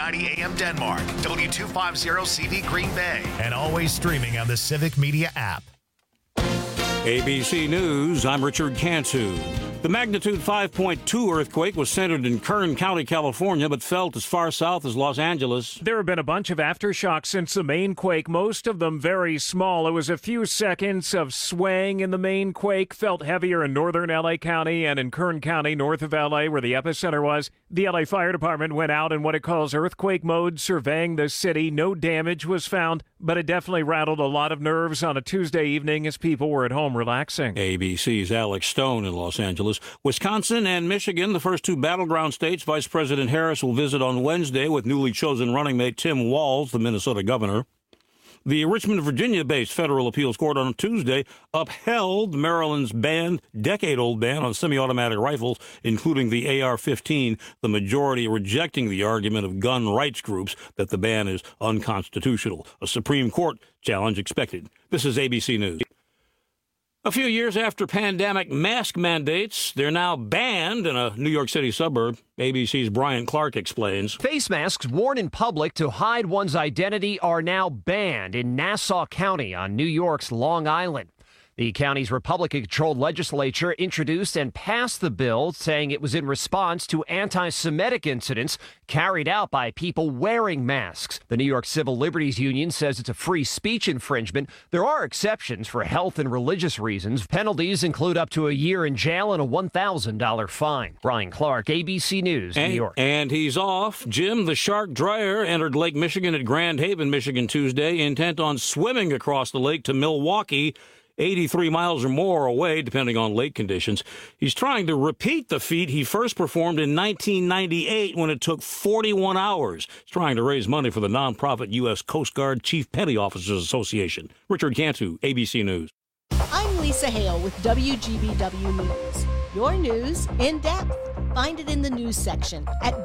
690 AM Denmark, W250CV Green Bay, and always streaming on the Civic Media app. ABC News, I'm Richard Cantu. The magnitude 5.2 earthquake was centered in Kern County, California, but felt as far south as Los Angeles. There have been a bunch of aftershocks since the main quake, most of them very small. It was a few seconds of swaying in the main quake, felt heavier in northern L.A. County and in Kern County, north of L.A., where the epicenter was. The L.A. Fire Department went out in what it calls earthquake mode, surveying the city. No damage was found, but it definitely rattled a lot of nerves on a Tuesday evening as people were at home relaxing. ABC's Alex Stone in Los Angeles. Wisconsin and Michigan, the first two battleground states, Vice President Harris will visit on Wednesday with newly chosen running mate Tim Walz, the Minnesota governor. The Richmond, Virginia-based federal appeals court on Tuesday upheld Maryland's decade-old ban on semi-automatic rifles, including the AR-15, the majority rejecting the argument of gun rights groups that the ban is unconstitutional. A Supreme Court challenge expected. This is ABC News. A few years after pandemic mask mandates, they're now banned in a New York City suburb. ABC's Brian Clark explains. Face masks worn in public to hide one's identity are now banned in Nassau County on New York's Long Island. The county's Republican-controlled legislature introduced and passed the bill, saying it was in response to anti-Semitic incidents carried out by people wearing masks. The New York Civil Liberties Union says it's a free speech infringement. There are exceptions for health and religious reasons. Penalties include up to a year in jail and a $1,000 fine. Brian Clark, ABC News, New York. And he's off. Jim the Shark Dryer entered Lake Michigan at Grand Haven, Michigan, Tuesday, intent on swimming across the lake to Milwaukee, 83 miles or more away, depending on lake conditions. He's trying to repeat the feat he first performed in 1998 when it took 41 hours. He's trying to raise money for the nonprofit U.S. Coast Guard Chief Petty Officers Association. Richard Cantu, ABC News. I'm Lisa Hale with WGBW News. Your news in depth. Find it in the news section at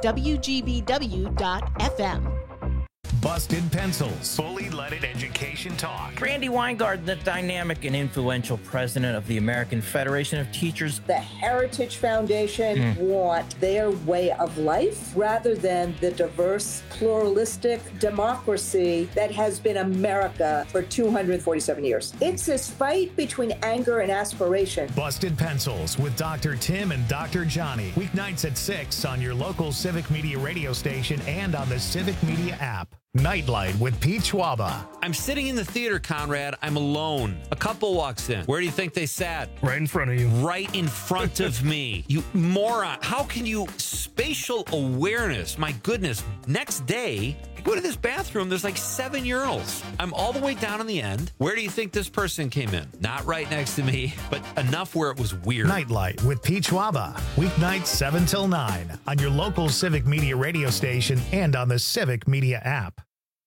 WGBW.FM. Busted Pencils, fully leaded education talk. Randy Weingarten, the dynamic and influential president of the American Federation of Teachers. The Heritage Foundation want their way of life rather than the diverse, pluralistic democracy that has been America for 247 years. It's this fight between anger and aspiration. Busted Pencils with Dr. Tim and Dr. Johnny. Weeknights at 6 on your local Civic Media radio station and on the Civic Media app. Nightlight with Pete Schwaba. I'm sitting in the theater, Conrad. I'm alone. A couple walks in. Where do you think they sat? Right in front of you. Right in front of me. You moron. How can you... Spatial awareness. My goodness. Next day, I go to this bathroom. There's like 7-year-olds. I'm all the way down in the end. Where do you think this person came in? Not right next to me, but enough where it was weird. Nightlight with Pete Schwaba. Weeknights 7 till 9 on your local Civic Media radio station and on the Civic Media app.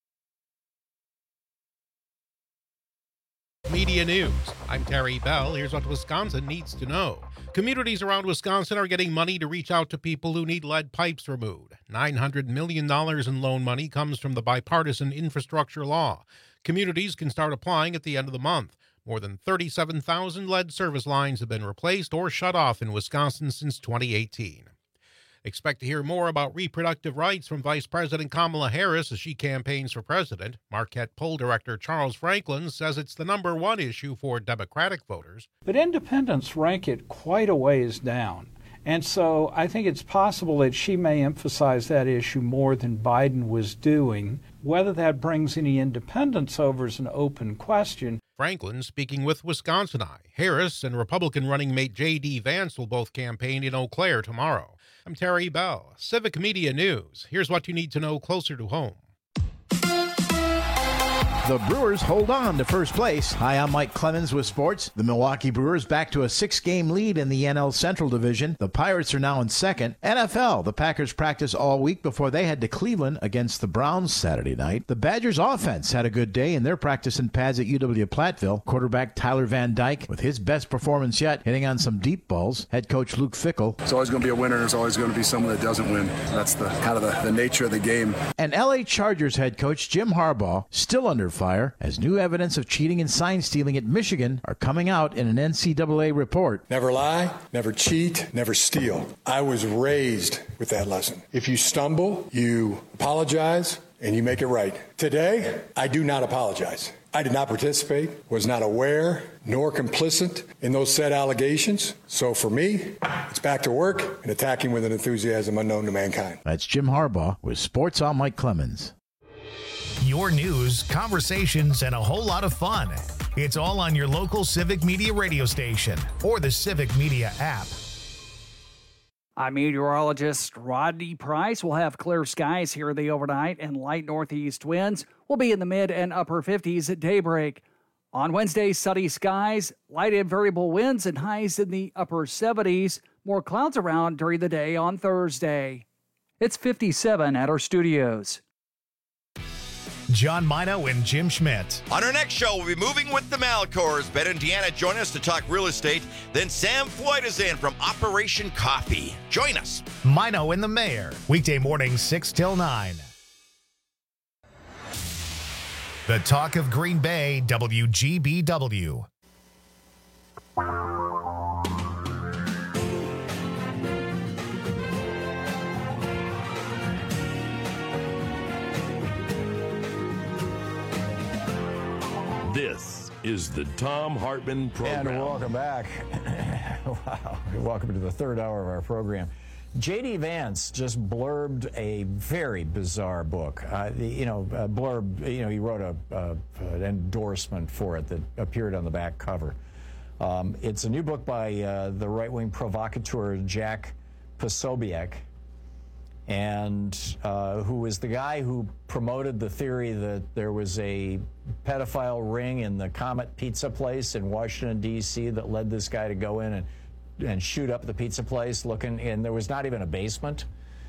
Media News. I'm Terry Bell. Here's what Wisconsin needs to know. Communities around Wisconsin are getting money to reach out to people who need lead pipes removed. $900 million in loan money comes from the bipartisan infrastructure law. Communities can start applying at the end of the month. More than 37,000 lead service lines have been replaced or shut off in Wisconsin since 2018. Expect to hear more about reproductive rights from Vice President Kamala Harris as she campaigns for president. Marquette poll director Charles Franklin says it's the number one issue for Democratic voters. But independents rank it quite a ways down. And so I think it's possible that she may emphasize that issue more than Biden was doing. Whether that brings any independents over is an open question. Franklin speaking with Wisconsin Eye. Harris and Republican running mate J.D. Vance will both campaign in Eau Claire tomorrow. I'm Terry Bell, Civic Media News. Here's what you need to know closer to home. The Brewers hold on to first place. Hi, I'm Mike Clemens with sports. The Milwaukee Brewers back to a 6-game lead in the NL Central Division. The Pirates are now in second. NFL, the Packers practiced all week before they head to Cleveland against the Browns Saturday night. The Badgers offense had a good day in their practicing pads at UW-Platteville. Quarterback Tyler Van Dyke with his best performance yet, hitting on some deep balls. Head coach Luke Fickell. It's always going to be a winner. There's always going to be someone that doesn't win. That's the nature of the game. And LA Chargers head coach Jim Harbaugh, still under fire as new evidence of cheating and sign stealing at Michigan are coming out in an NCAA report. Never lie, never cheat, never steal. I was raised with that lesson. If you stumble, you apologize, and you make it right. Today, I do not apologize. I did not participate, was not aware, nor complicit in those said allegations. So for me, it's back to work and attacking with an enthusiasm unknown to mankind. That's Jim Harbaugh with Sports. I'm Mike Clemens. Your news, conversations, and a whole lot of fun. It's all on your local Civic Media radio station or the Civic Media app. I'm meteorologist Rodney Price. We'll have clear skies here in the overnight, and light northeast winds will be in the mid and upper 50s at daybreak. On Wednesday, sunny skies, light and variable winds, and highs in the upper 70s. More clouds around during the day on Thursday. It's 57 at our studios. John Mino and Jim Schmidt. On our next show, we'll be moving with the Malcors. Ben and Deanna join us to talk real estate. Then Sam Floyd is in from Operation Coffee. Join us. Mino and the Mayor. Weekday mornings 6 till 9. The Talk of Green Bay, WGBW. This is the Thom Hartmann Program. And welcome back. Wow. Welcome to the third hour of our program. J.D. Vance just blurbed a very bizarre book. He wrote an endorsement for it that appeared on the back cover. It's a new book by the right-wing provocateur Jack Posobiec, and who is the guy who promoted the theory that there was a pedophile ring in the Comet Pizza place in Washington, D.C. that led this guy to go in and shoot up the pizza place and there was not even a basement.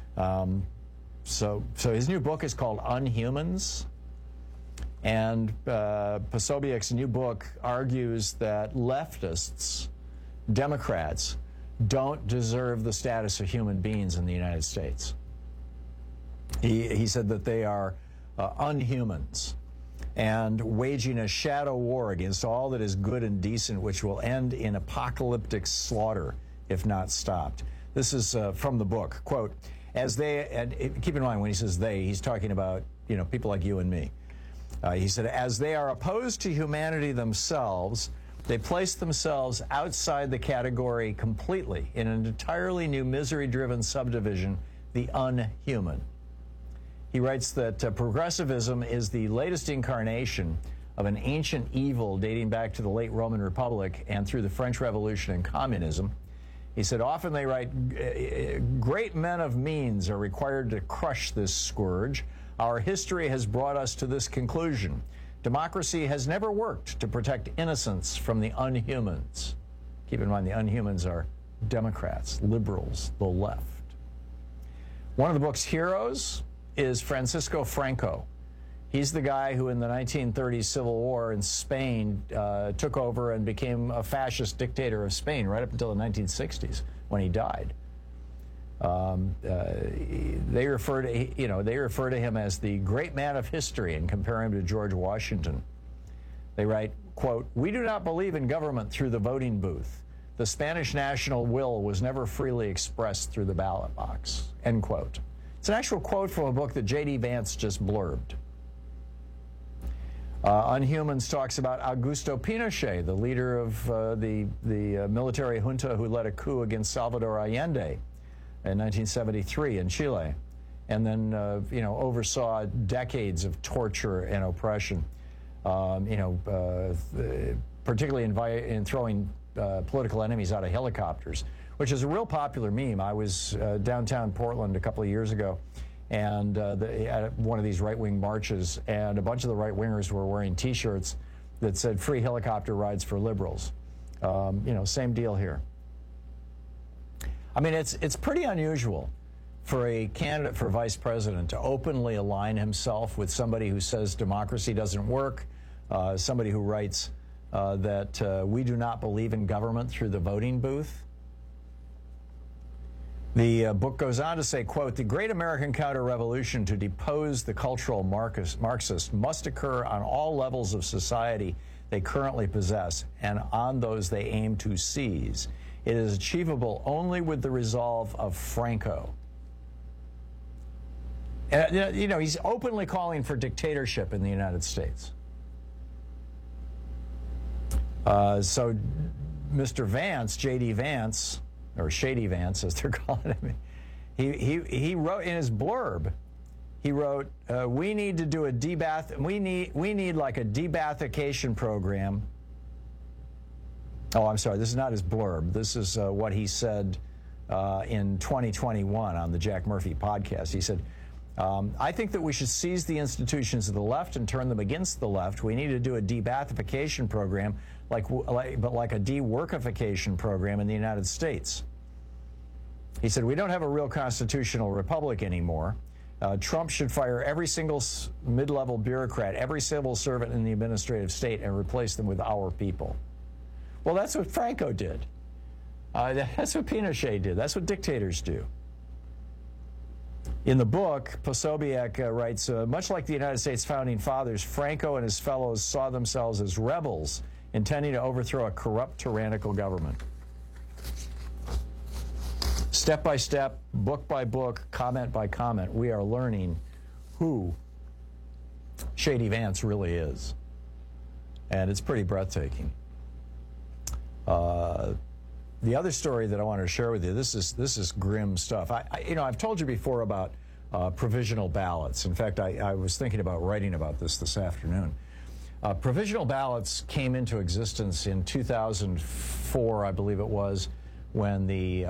So his new book is called Unhumans. And Posobiec's new book argues that leftists, Democrats, don't deserve the status of human beings in the United States. He said that they are unhumans and waging a shadow war against all that is good and decent, which will end in apocalyptic slaughter if not stopped. This is from the book. Quote, keep in mind when he says they, he's talking about, people like you and me. He said, as they are opposed to humanity themselves, they place themselves outside the category completely in an entirely new misery-driven subdivision, the unhuman. He writes that progressivism is the latest incarnation of an ancient evil dating back to the late Roman Republic and through the French Revolution and communism. He said, often they write, great men of means are required to crush this scourge. Our history has brought us to this conclusion. Democracy has never worked to protect innocence from the unhumans. Keep in mind, the unhumans are Democrats, liberals, the left. One of the book's heroes is Francisco Franco. He's the guy who in the 1930s Civil War in Spain took over and became a fascist dictator of Spain right up until the 1960s when he died. They refer to him as the great man of history and compare him to George Washington. They write, quote, we do not believe in government through the voting booth. The Spanish national will was never freely expressed through the ballot box, end quote. It's an actual quote from a book that J.D. Vance just blurbed. Unhumans talks about Augusto Pinochet, the leader of the military junta who led a coup against Salvador Allende in 1973 in Chile, and then oversaw decades of torture and oppression. Particularly in throwing political enemies out of helicopters, which is a real popular meme. I was downtown Portland a couple of years ago, and at one of these right-wing marches, and a bunch of the right-wingers were wearing T-shirts that said "Free helicopter rides for liberals." Same deal here. I mean, it's pretty unusual for a candidate for vice president to openly align himself with somebody who says democracy doesn't work, somebody who writes that we do not believe in government through the voting booth. The book goes on to say, quote, the great American counter-revolution to depose the cultural Marxists must occur on all levels of society they currently possess and on those they aim to seize. It is achievable only with the resolve of Franco. You know, he's openly calling for dictatorship in the United States. So Mr. Vance, J.D. Vance, or Shady Vance, as they're calling him, he wrote in his blurb, he wrote, we need to do a we need like a debathification program. Oh, I'm sorry, this is not his blurb. This is what he said in 2021 on the Jack Murphy podcast. He said, I think that we should seize the institutions of the left and turn them against the left. We need to do a debathification program, like a de-workification program in the United States. He said, we don't have a real constitutional republic anymore. Trump should fire every single mid-level bureaucrat, every civil servant in the administrative state, and replace them with our people. Well, that's what Franco did. That's what Pinochet did. That's what dictators do. In the book, Posobiec writes, much like the United States founding fathers, Franco and his fellows saw themselves as rebels intending to overthrow a corrupt, tyrannical government. Step by step, book by book, comment by comment, we are learning who Shady Vance really is. And it's pretty breathtaking. The other story that I wanted to share with you, this is grim stuff. I've told you before about provisional ballots. In fact, I was thinking about writing about this afternoon. Provisional ballots came into existence in 2004, I believe it was, when the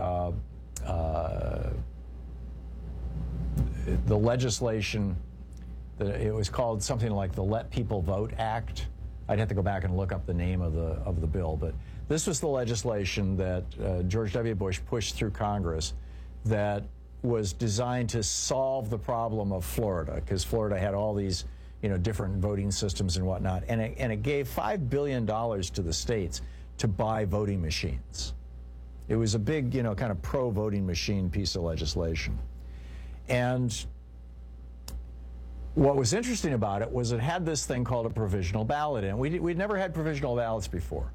legislation, it was called something like the Let People Vote Act. I'd have to go back and look up the name of the bill, but this was the legislation that George W. Bush pushed through Congress that was designed to solve the problem of Florida, because Florida had all these, different voting systems and whatnot, and it gave $5 billion to the states to buy voting machines. It was a big, kind of pro-voting machine piece of legislation. And what was interesting about it was it had this thing called a provisional ballot in. We'd never had provisional ballots before.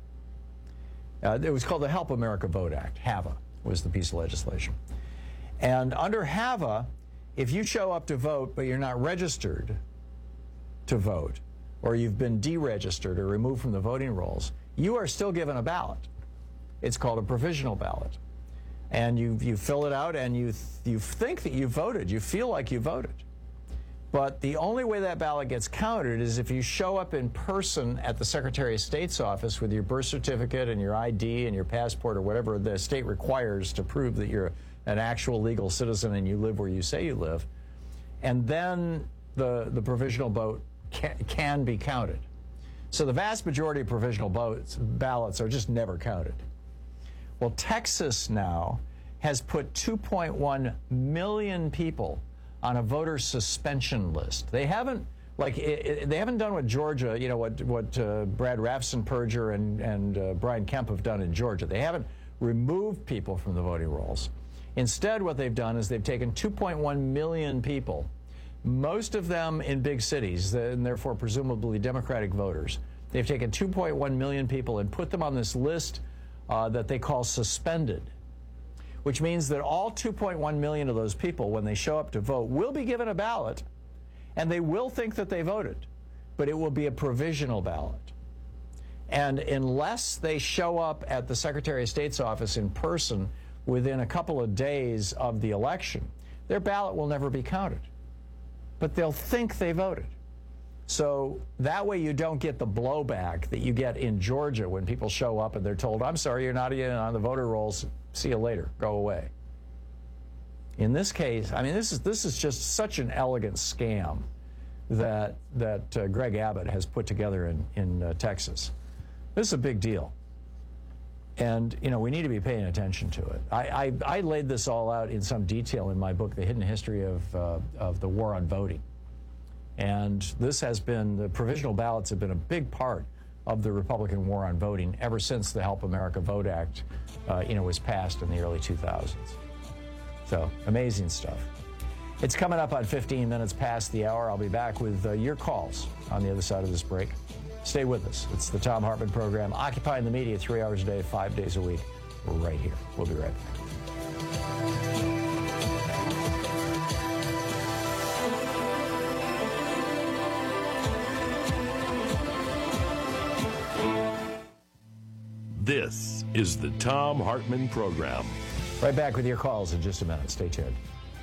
It was called the Help America Vote Act. HAVA was the piece of legislation. And under HAVA, if you show up to vote but you're not registered to vote, or you've been deregistered or removed from the voting rolls, you are still given a ballot. It's called a provisional ballot. And you fill it out and you think that you voted. You feel like you voted. But the only way that ballot gets counted is if you show up in person at the Secretary of State's office with your birth certificate and your ID and your passport or whatever the state requires to prove that you're an actual legal citizen and you live where you say you live. And then the provisional vote can be counted. So the vast majority of provisional ballots are just never counted. Well, Texas now has put 2.1 million people on a voter suspension list. They haven't done what Georgia, what Brad Raffensperger and Brian Kemp have done in Georgia. They haven't removed people from the voting rolls. Instead, what they've done is they've taken 2.1 million people, most of them in big cities, and therefore presumably Democratic voters. They've taken 2.1 million people and put them on this list that they call suspended, which means that all 2.1 million of those people, when they show up to vote, will be given a ballot, and they will think that they voted, but it will be a provisional ballot. And unless they show up at the Secretary of State's office in person within a couple of days of the election, their ballot will never be counted. But they'll think they voted. So that way you don't get the blowback that you get in Georgia when people show up and they're told, I'm sorry, you're not even on the voter rolls. See you later. Go away. In this case, I mean, this is just such an elegant scam that Greg Abbott has put together in Texas. This is a big deal. And, we need to be paying attention to it. I laid this all out in some detail in my book, The Hidden History of the War on Voting. And the provisional ballots have been a big part of the Republican war on voting ever since the Help America Vote Act, was passed in the early 2000s. So, amazing stuff. It's coming up on 15 minutes past the hour. I'll be back with your calls on the other side of this break. Stay with us. It's the Thom Hartmann Program, occupying the media 3 hours a day, 5 days a week. We're right here. We'll be right back. This is the Thom Hartmann Program. Right back with your calls in just a minute. Stay tuned.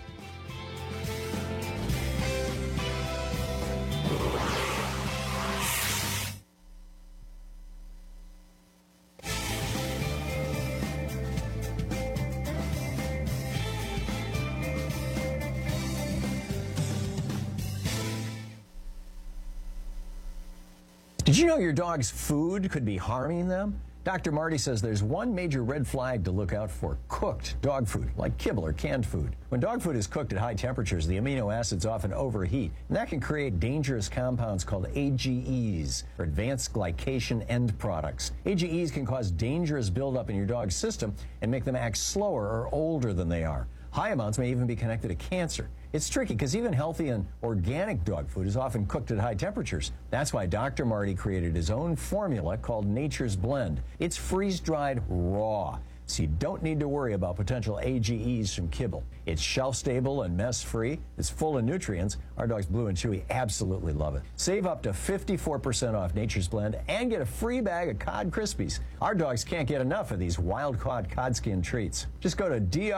Did you know your dog's food could be harming them? Dr. Marty says there's one major red flag to look out for: cooked dog food, like kibble or canned food. When dog food is cooked at high temperatures, the amino acids often overheat, and that can create dangerous compounds called AGEs, or advanced glycation end products. AGEs can cause dangerous buildup in your dog's system and make them act slower or older than they are. High amounts may even be connected to cancer. It's tricky because even healthy and organic dog food is often cooked at high temperatures. That's why Dr. Marty created his own formula called Nature's Blend. It's freeze-dried raw, so you don't need to worry about potential AGEs from kibble. It's shelf-stable and mess-free. It's full of nutrients. Our dogs Blue and Chewy absolutely love it. Save up to 54% off Nature's Blend and get a free bag of Cod Krispies. Our dogs can't get enough of these wild-caught cod skin treats. Just go to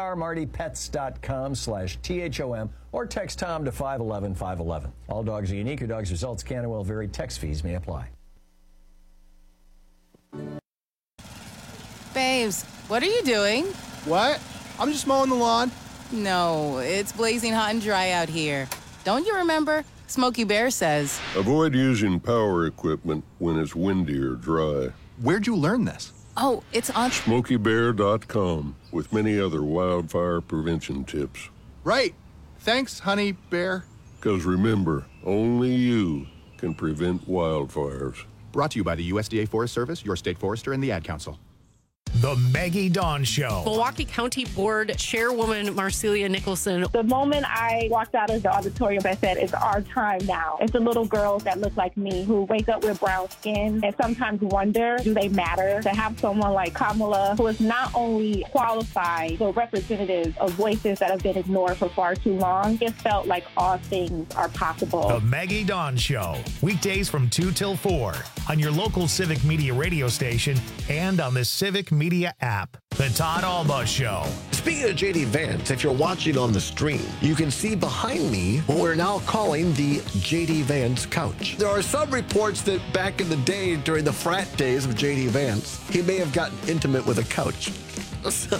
drmartypets.com/THOM or text Tom to 511-511. All dogs are unique. Your dog's results can and will vary. Text fees may apply. Babes, what are you doing? What? I'm just mowing the lawn. No, it's blazing hot and dry out here. Don't you remember? Smokey Bear says. Avoid using power equipment when it's windy or dry. Where'd you learn this? Oh, it's on SmokeyBear.com with many other wildfire prevention tips. Right. Thanks, Honey Bear. Because remember, only you can prevent wildfires. Brought to you by the USDA Forest Service, your state forester, and the Ad Council. The Maggie Dawn Show. Milwaukee County Board Chairwoman Marcelia Nicholson. The moment I walked out of the auditorium, I said, it's our time now. It's the little girls that look like me who wake up with brown skin and sometimes wonder, do they matter? To have someone like Kamala, who is not only qualified, but representative of voices that have been ignored for far too long, it felt like all things are possible. The Maggie Dawn Show. Weekdays from 2 till 4 on your local Civic Media radio station and on the Civic Media app. The Todd Alba Show. Speaking of JD Vance, if you're watching on the stream, you can see behind me what we're now calling the JD Vance couch. There are some reports that back in the day, during the frat days of JD Vance, he may have gotten intimate with a couch. So...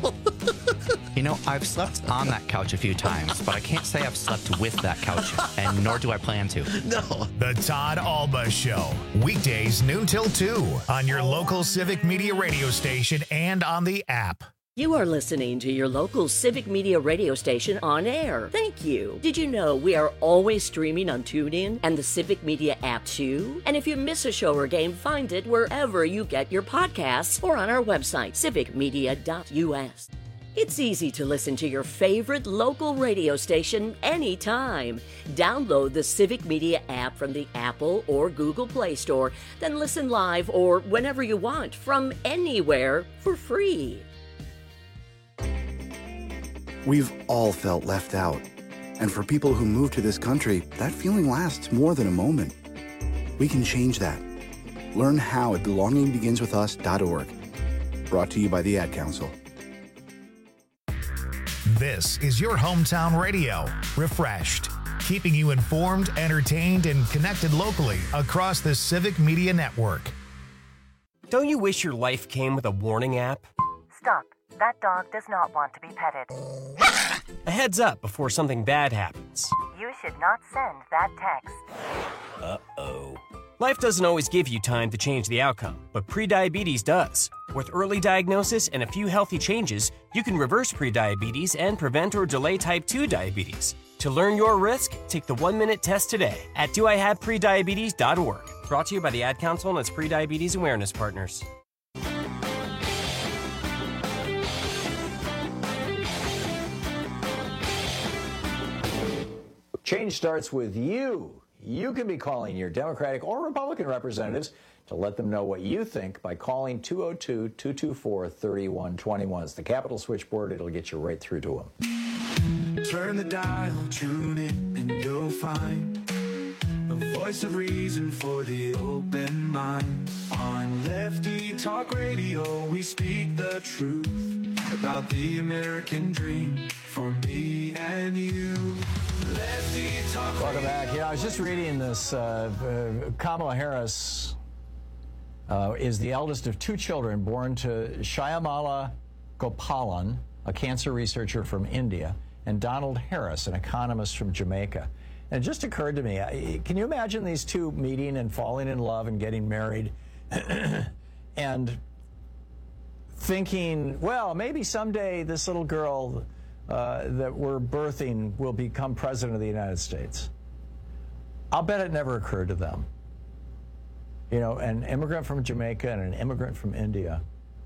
You know, I've slept on that couch a few times, but I can't say I've slept with that couch, and nor do I plan to. No. The Todd Alba Show. Weekdays noon till 2 on your local Civic Media radio station and on the app. You are listening to your local Civic Media radio station on air. Thank you. Did you know we are always streaming on TuneIn and the Civic Media app too? And if you miss a show or game, find it wherever you get your podcasts or on our website, civicmedia.us. It's easy to listen to your favorite local radio station anytime. Download the Civic Media app from the Apple or Google Play Store, then listen live or whenever you want from anywhere for free. We've all felt left out. And for people who move to this country, that feeling lasts more than a moment. We can change that. Learn how at belongingbeginswithus.org. Brought to you by the Ad Council. This is your hometown radio, refreshed, keeping you informed, entertained, and connected locally across the Civic Media Network. Don't you wish your life came with a warning app? Stop. That dog does not want to be petted. A heads up before something bad happens. You should not send that text. Uh-oh. Life doesn't always give you time to change the outcome, but prediabetes does. With early diagnosis and a few healthy changes, you can reverse prediabetes and prevent or delay type 2 diabetes. To learn your risk, take the 1-minute test today at doihaveprediabetes.org. Brought to you by the Ad Council and its prediabetes awareness partners. Change starts with you. You can be calling your Democratic or Republican representatives to let them know what you think by calling 202-224-3121. It's the Capitol switchboard. It'll get you right through to them. Turn the dial, tune in, and you'll find a voice of reason for the open mind. On Lefty Talk Radio, we speak the truth about the American dream for me and you. Lefty Talk Radio. Welcome back. I was just reading this. Kamala Harris is the eldest of two children born to Shyamala Gopalan, a cancer researcher from India, and Donald Harris, an economist from Jamaica. And it just occurred to me, can you imagine these two meeting and falling in love and getting married and thinking, well, maybe someday this little girl that we're birthing will become president of the United States? I'll bet it never occurred to them. You know, an immigrant from Jamaica and an immigrant from India.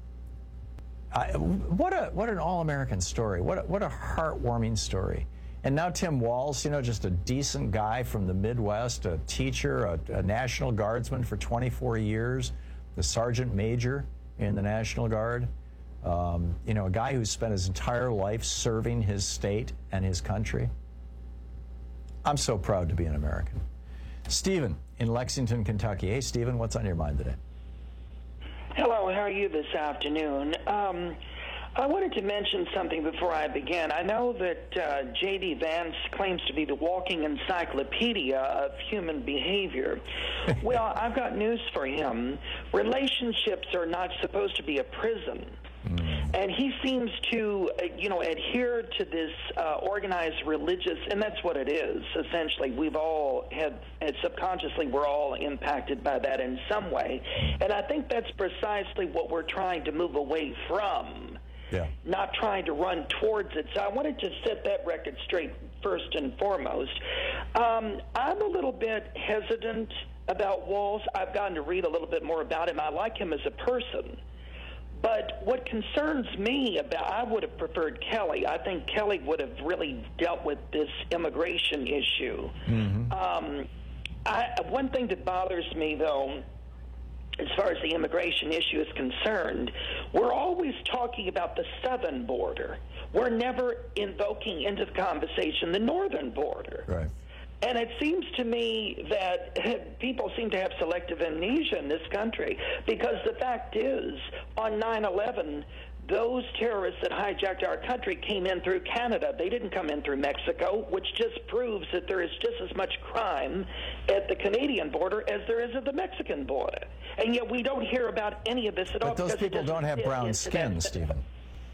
What an all-American story. What a heartwarming story. And now Tim Walz, you know, just a decent guy from the Midwest, a teacher, a National Guardsman for 24 years, the Sergeant Major in the National Guard. You know, a guy who's spent his entire life serving his state and his country. I'm so proud to be an American. Stephen in Lexington, Kentucky. Hey, Stephen, what's on your mind today? Hello, how are you this afternoon? I wanted to mention something before I begin. I know that J.D. Vance claims to be the walking encyclopedia of human behavior. Well, I've got news for him. Relationships are not supposed to be a prison. And he seems to, adhere to this organized religious, and that's what it is, essentially. We've all had, subconsciously, we're all impacted by that in some way. And I think that's precisely what we're trying to move away from, not trying to run towards it. So I wanted to set that record straight first and foremost. I'm a little bit hesitant about Walz. I've gotten to read a little bit more about him. I like him as a person. But what concerns me about, I would have preferred Kelly. I think Kelly would have really dealt with this immigration issue. One thing that bothers me, though, as far as the immigration issue is concerned, we're always talking about the southern border. We're never invoking into the conversation the northern border. Right. And it seems to me that people seem to have selective amnesia in this country, because the fact is, on 9/11, those terrorists that hijacked our country came in through Canada. They didn't come in through Mexico, which just proves that there is just as much crime at the Canadian border as there is at the Mexican border. And yet we don't hear about any of this at all. But those people don't have brown skin, Stephen.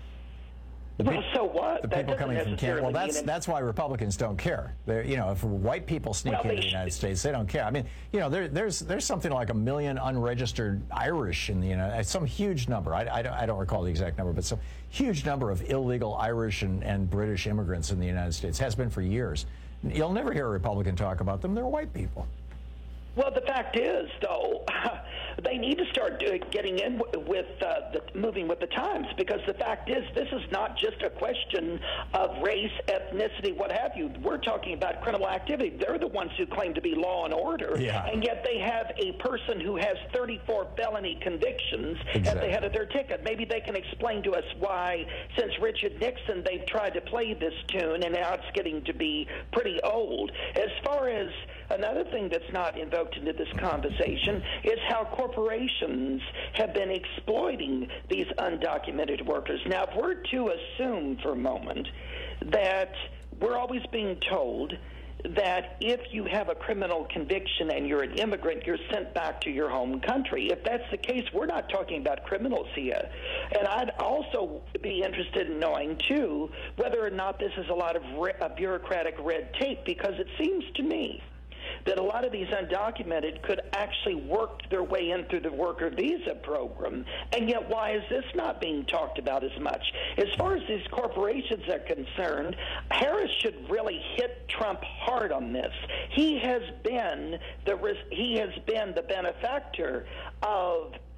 Well, so what? The people coming from Canada. Well, that's why Republicans don't care. If white people sneak into the United States, they don't care. I mean, there's something like 1 million unregistered Irish in the United States. Some huge number. I don't recall the exact number, but some huge number of illegal Irish and British immigrants in the United States. Has been for years. You'll never hear a Republican talk about them. They're white people. Well, the fact is, though, they need to start getting in with moving with the times, because the fact is, this is not just a question of race, ethnicity, what have you. We're talking about criminal activity. They're the ones who claim to be law and order, and yet they have a person who has 34 felony convictions at the head of their ticket. Maybe they can explain to us why, since Richard Nixon, they've tried to play this tune, and now it's getting to be pretty old. As far as another thing that's not invoked into this conversation is how corporations have been exploiting these undocumented workers. Now, if we're to assume for a moment that we're always being told that if you have a criminal conviction and you're an immigrant, you're sent back to your home country. If that's the case, we're not talking about criminals here. And I'd also be interested in knowing, too, whether or not this is a lot of bureaucratic red tape, because it seems to me that a lot of these undocumented could actually work their way in through the worker visa program. And yet, why is this not being talked about as much? As far as these corporations are concerned, Harris should really hit Trump hard on this. He has been the benefactor of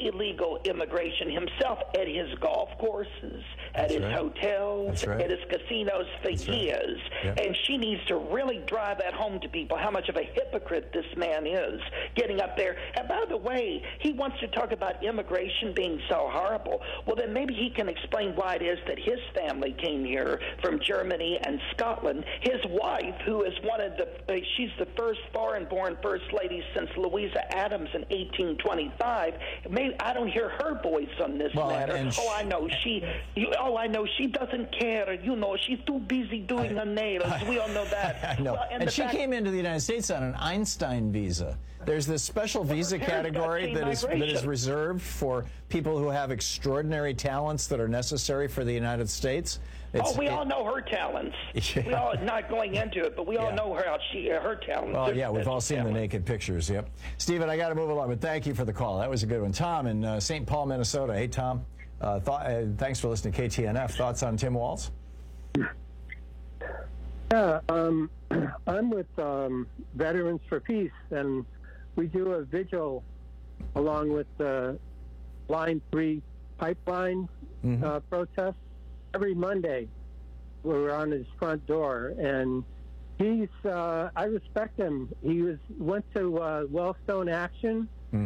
illegal immigration himself at his golf courses, at his hotels, at his casinos for years. Yeah. And she needs to really drive that home to people, how much of a hypocrite this man is, getting up there. And by the way, he wants to talk about immigration being so horrible. Well, then maybe he can explain why it is that his family came here from Germany and Scotland. His wife, who is one of she's the first foreign-born first lady since Louisa Adams in 1825. Maybe I don't hear her voice on this matter. I know she doesn't care. You know, she's too busy doing her nails. We all know that. I know. Well, and she came into the United States on an Einstein visa. There's this special visa category that is reserved for people who have extraordinary talents that are necessary for the United States. We all know her talents. Yeah. We all, not going into it, but we all know her talents. Well, yeah, we've all seen the naked pictures, yep. Stephen, I got to move along, but thank you for the call. That was a good one. Tom in St. Paul, Minnesota. Hey, Tom. Thanks for listening to KTNF. Thoughts on Tim Walz? Yeah, I'm with Veterans for Peace, and we do a vigil along with the Line 3 pipeline protest every Monday. We're on his front door, and he's I respect him. He went to Wellstone Action.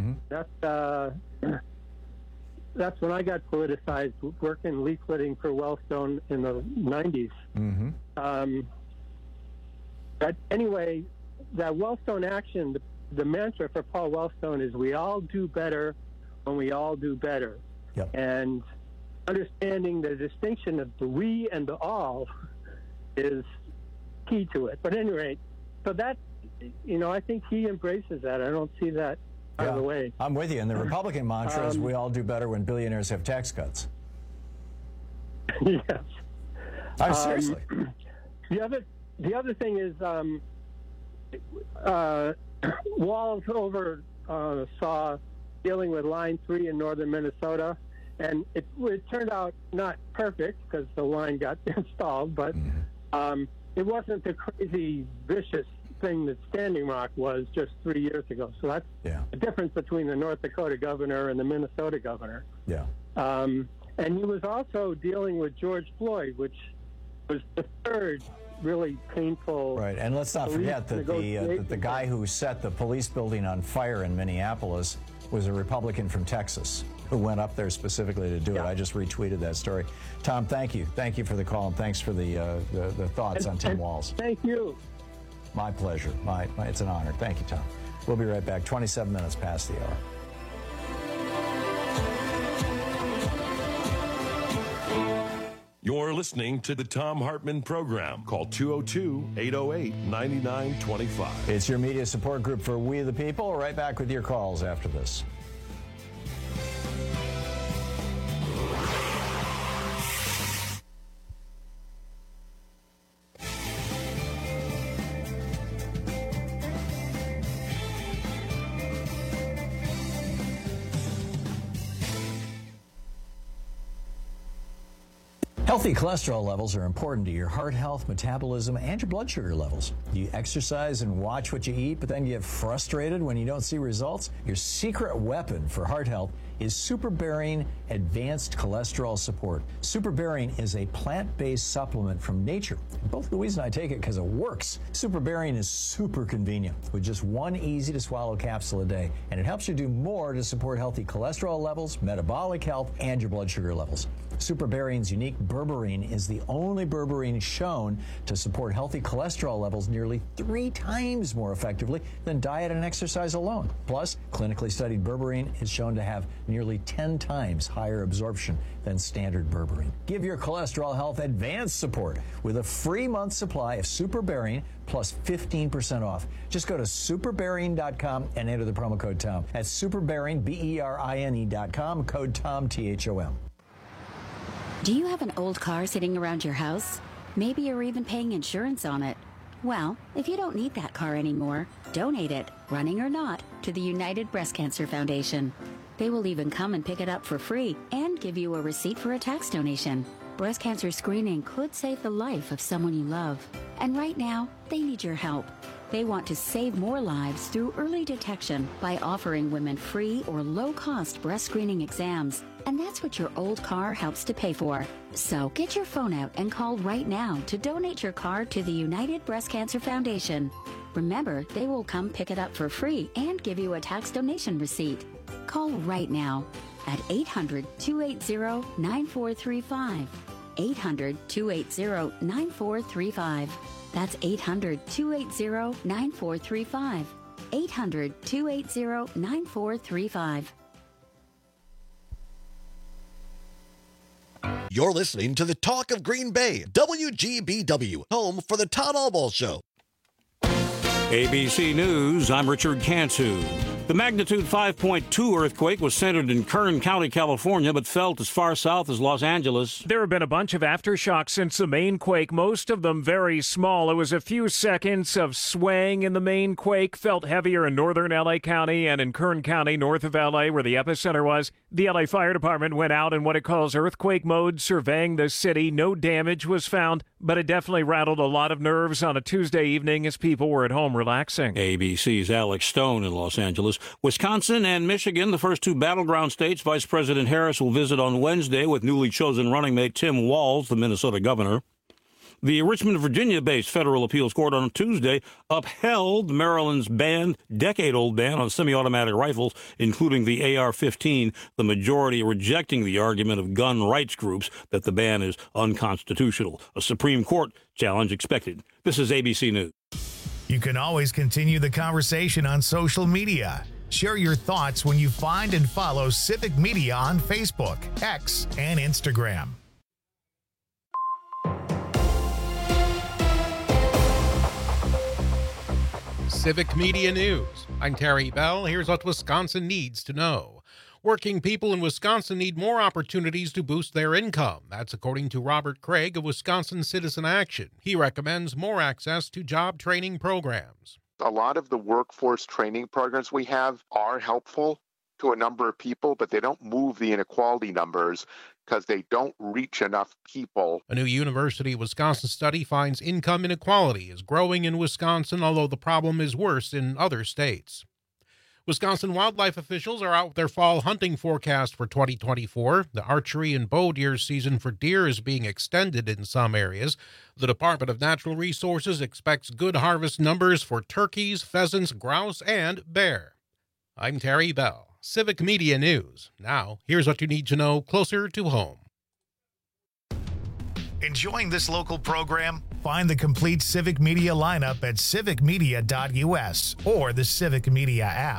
That's when I got politicized, working leafleting for Wellstone in the 90s. But anyway, that Wellstone Action, the mantra for Paul Wellstone is we all do better when we all do better. Yep. And understanding the distinction of the we and the all is key to it. But at any rate, so that, I think he embraces that. I don't see that out of the way. I'm with you. And the Republican mantra is we all do better when billionaires have tax cuts. Yes. Seriously. The other thing is Walz saw dealing with Line 3 in northern Minnesota, and it turned out not perfect because the line got installed, but it wasn't the crazy, vicious thing that Standing Rock was just 3 years ago. So that's the difference between the North Dakota governor and the Minnesota governor. Yeah. And he was also dealing with George Floyd, which was the third really painful. Right, and let's not forget that the guy who set the police building on fire in Minneapolis was a Republican from Texas who went up there specifically to do it. I just retweeted that story. Tom, thank you. Thank you for the call, and thanks for the thoughts on Tim Walz. Thank you. My pleasure. It's an honor. Thank you, Tom. We'll be right back. 27 minutes past the hour. You're listening to the Thom Hartmann Program. Call 202-808-9925. It's your media support group for We the People. Right back with your calls after this. Healthy cholesterol levels are important to your heart health, metabolism, and your blood sugar levels. You exercise and watch what you eat, but then you get frustrated when you don't see results? Your secret weapon for heart health is SuperBarian Advanced Cholesterol Support. SuperBarian is a plant-based supplement from nature. Both Louise and I take it because it works. SuperBarian is super convenient with just one easy-to-swallow capsule a day, and it helps you do more to support healthy cholesterol levels, metabolic health, and your blood sugar levels. SuperBarian's unique berberine is the only berberine shown to support healthy cholesterol levels nearly 3 times more effectively than diet and exercise alone. Plus, clinically studied berberine is shown to have nearly 10 times higher absorption than standard berberine. Give your cholesterol health advanced support with a free month supply of SuperBarian plus 15% off. Just go to superbarian.com and enter the promo code TOM. That's SuperBarian, BERINE.com, code TOM, THOM. Do you have an old car sitting around your house? Maybe you're even paying insurance on it. Well, if you don't need that car anymore, donate it, running or not, to the United Breast Cancer Foundation. They will even come and pick it up for free and give you a receipt for a tax donation. Breast cancer screening could save the life of someone you love. And right now, they need your help. They want to save more lives through early detection by offering women free or low-cost breast screening exams. And that's what your old car helps to pay for. So get your phone out and call right now to donate your car to the United Breast Cancer Foundation. Remember, they will come pick it up for free and give you a tax donation receipt. Call right now at 800-280-9435. 800-280-9435. That's 800-280-9435. 800-280-9435. You're listening to the Talk of Green Bay, WGBW, home for the Todd Albaugh Show. ABC News, I'm Richard Cantu. The magnitude 5.2 earthquake was centered in Kern County, California, but felt as far south as Los Angeles. There have been a bunch of aftershocks since the main quake, most of them very small. It was a few seconds of swaying in the main quake, felt heavier in northern L.A. County and in Kern County, north of L.A., where the epicenter was. The L.A. Fire Department went out in what it calls earthquake mode, surveying the city. No damage was found, but it definitely rattled a lot of nerves on a Tuesday evening as people were at home relaxing. ABC's Alex Stone in Los Angeles. Wisconsin and Michigan, the first two battleground states, Vice President Harris will visit on Wednesday with newly chosen running mate Tim Walz, the Minnesota governor. The Richmond, Virginia-based federal appeals court on Tuesday upheld Maryland's decade-old ban on semi-automatic rifles, including the AR-15, the majority rejecting the argument of gun rights groups that the ban is unconstitutional. A Supreme Court challenge expected. This is ABC News. You can always continue the conversation on social media. Share your thoughts when you find and follow Civic Media on Facebook, X, and Instagram. Civic Media News. I'm Terry Bell. Here's what Wisconsin needs to know. Working people in Wisconsin need more opportunities to boost their income. That's according to Robert Craig of Wisconsin Citizen Action. He recommends more access to job training programs. A lot of the workforce training programs we have are helpful to a number of people, but they don't move the inequality numbers because they don't reach enough people. A new University of Wisconsin study finds income inequality is growing in Wisconsin, although the problem is worse in other states. Wisconsin wildlife officials are out with their fall hunting forecast for 2024. The archery and bow deer season for deer is being extended in some areas. The Department of Natural Resources expects good harvest numbers for turkeys, pheasants, grouse, and bear. I'm Terry Bell, Civic Media News. Now, here's what you need to know closer to home. Enjoying this local program? Find the complete Civic Media lineup at civicmedia.us or the Civic Media app.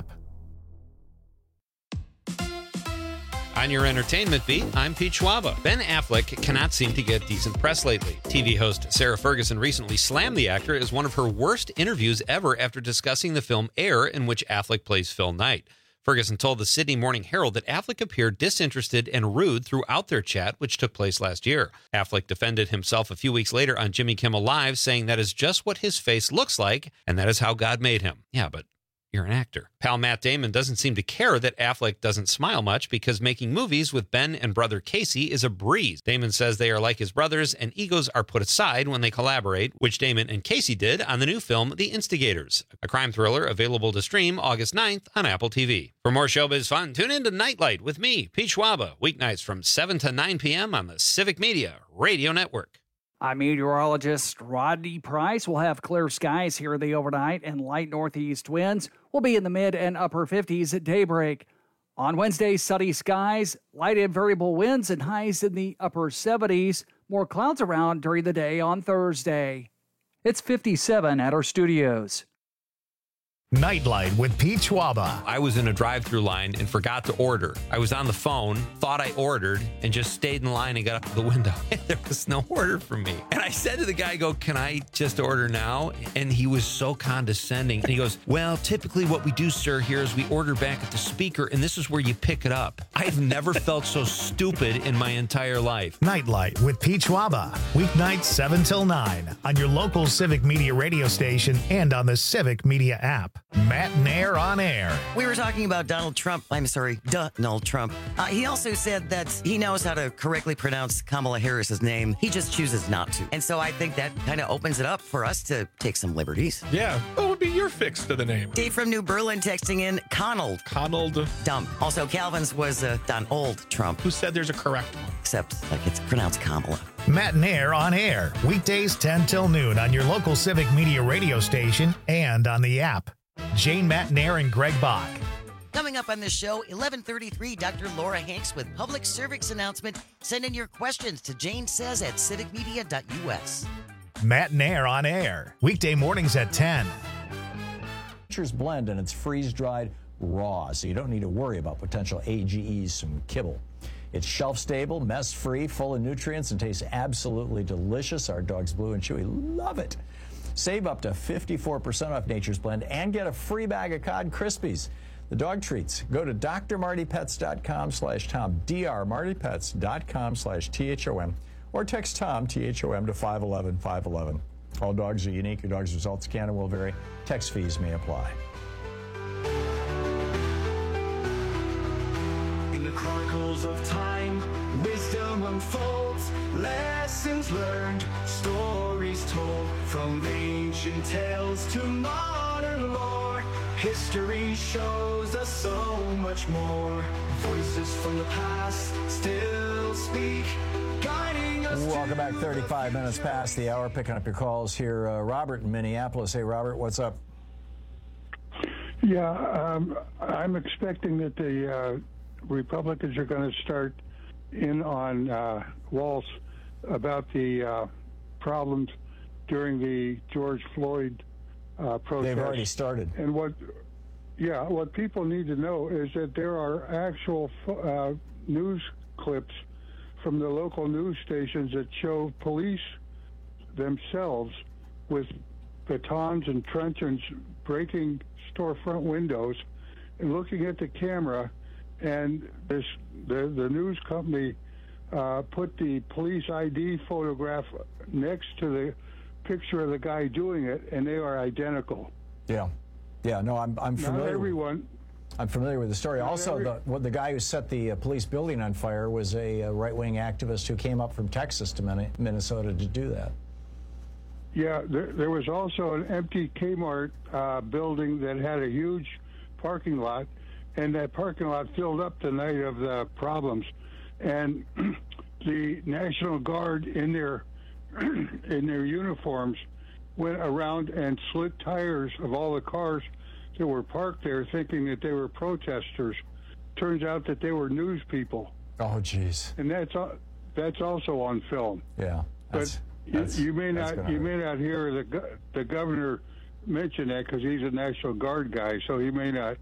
On your entertainment beat, I'm Pete Schwaba. Ben Affleck cannot seem to get decent press lately. TV host Sarah Ferguson recently slammed the actor as one of her worst interviews ever after discussing the film Air, in which Affleck plays Phil Knight. Ferguson told the Sydney Morning Herald that Affleck appeared disinterested and rude throughout their chat, which took place last year. Affleck defended himself a few weeks later on Jimmy Kimmel Live, saying that is just what his face looks like, and that is how God made him. Yeah, but you're an actor. Pal Matt Damon doesn't seem to care that Affleck doesn't smile much because making movies with Ben and brother Casey is a breeze. Damon says they are like his brothers and egos are put aside when they collaborate, which Damon and Casey did on the new film The Instigators, a crime thriller available to stream August 9th on Apple TV. For more showbiz fun, tune in to Nightlight with me, Pete Schwaba, weeknights from 7 to 9 p.m. on the Civic Media Radio Network. I'm meteorologist Rodney Price. We'll have clear skies here the overnight and light northeast winds. We'll be in the mid and upper 50s at daybreak. On Wednesday, sunny skies, light and variable winds, and highs in the upper 70s. More clouds around during the day on Thursday. It's 57 at our studios. Nightlight with Pete Schwaba. I was in a drive-thru line and forgot to order. I was on the phone, thought I ordered, and just stayed in line and got up to the window. And there was no order for me. And I said to the guy, can I just order now? And he was so condescending. And he goes, well, typically what we do, sir, here is we order back at the speaker, and this is where you pick it up. I've never felt so stupid in my entire life. Nightlight with Pete Schwaba. Weeknights 7 till 9 on your local Civic Media radio station and on the Civic Media app. Matt Nair on air. We were talking about Donald Trump. I'm sorry, Donald Trump. He also said that he knows how to correctly pronounce Kamala Harris's name. He just chooses not to. And so I think that kind of opens it up for us to take some liberties. Yeah. What would be your fix to the name? Dave from New Berlin texting in Conald. Dumb. Also, Calvin's was Donald Trump. Who said there's a correct one? Except, like, it's pronounced Kamala. Matt Nair on air. Weekdays 10 till noon on your local Civic Media radio station and on the app. Jane, Matt Nair, and Greg Bach. Coming up on this show, 11:33, Dr. Laura Hanks with public service announcement. Send in your questions to janessays@civicmedia.us. Matt Nair on air. Weekday mornings at 10. Nature's Blend, and it's freeze-dried raw, so you don't need to worry about potential AGEs from kibble. It's shelf-stable, mess-free, full of nutrients, and tastes absolutely delicious. Our dogs, Blue and Chewy, love it. Save up to 54% off Nature's Blend and get a free bag of Cod Krispies. The dog treats. Go to drmartypets.com/Tom, drmartypets.com/THOM, or text Tom, THOM, to 511-511. All dogs are unique. Your dog's results can and will vary. Text fees may apply. In the chronicles of time, wisdom unfolds, lessons learned, stories told, from ancient tales to modern lore. History shows us so much more. Voices from the past still speak, guiding us. Welcome back. 35 minutes past the hour. Picking up your calls here. Robert in Minneapolis. Hey, Robert, what's up? Yeah, I'm expecting that the Republicans are going to start in on Walz about the problems during the George Floyd protest. They've already started. And what people need to know is that there are actual news clips from the local news stations that show police themselves with batons and truncheons breaking storefront windows and looking at the camera, and the news company put the police ID photograph next to the picture of the guy doing it, and they are identical. Yeah. No, I'm familiar. Not everyone. I'm familiar with the story. Also, the guy who set the police building on fire was a right-wing activist who came up from Texas to Minnesota to do that. Yeah, there was also an empty Kmart building that had a huge parking lot, and that parking lot filled up the night of the problems. And the National Guard in their uniforms went around and slit tires of all the cars that were parked there, thinking that they were protesters. Turns out that they were news people. Oh, geez. And that's also on film. Yeah. But you may not hear the governor mention that because he's a National Guard guy, so he may not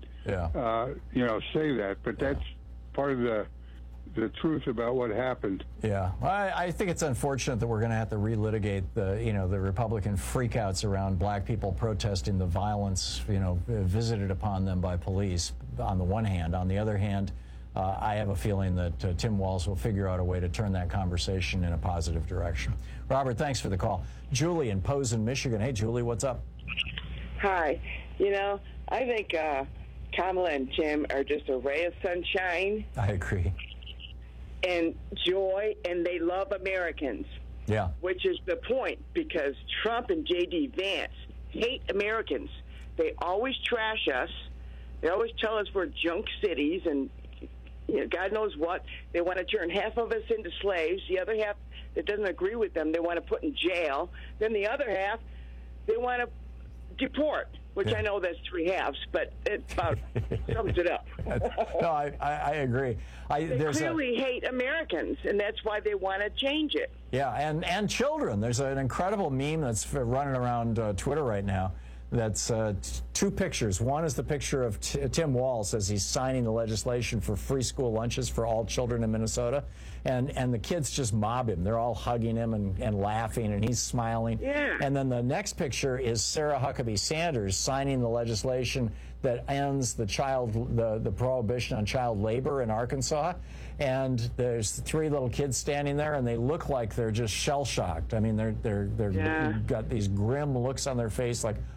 say that. But that's part of the truth about what happened. Yeah, I think it's unfortunate that we're going to have to relitigate the Republican freakouts around black people protesting the violence visited upon them by police. On the one hand, on the other hand, I have a feeling that Tim Walz will figure out a way to turn that conversation in a positive direction. Robert, thanks for the call. Julie in Posen, Michigan. Hey, Julie, what's up? Hi. I think Kamala and Tim are just a ray of sunshine. I agree. And joy, and they love Americans. Yeah. Which is the point, because Trump and J.D. Vance hate Americans. They always trash us. They always tell us we're junk cities and God knows what. They want to turn half of us into slaves. The other half that doesn't agree with them, they want to put in jail. Then the other half, they want to deport, which I know that's three halves, but it about sums it up. No, I agree. They clearly hate Americans, and that's why they want to change it. Yeah, and children. There's an incredible meme that's running around Twitter right now. That's two pictures. One is the picture of Tim Walz as he's signing the legislation for free school lunches for all children in Minnesota. And the kids just mob him. They're all hugging him and laughing, and he's smiling. Yeah. And then the next picture is Sarah Huckabee Sanders signing the legislation that ends the prohibition on child labor in Arkansas. And there's three little kids standing there, and they look like they're just shell-shocked. I mean, they're got these grim looks on their face, like,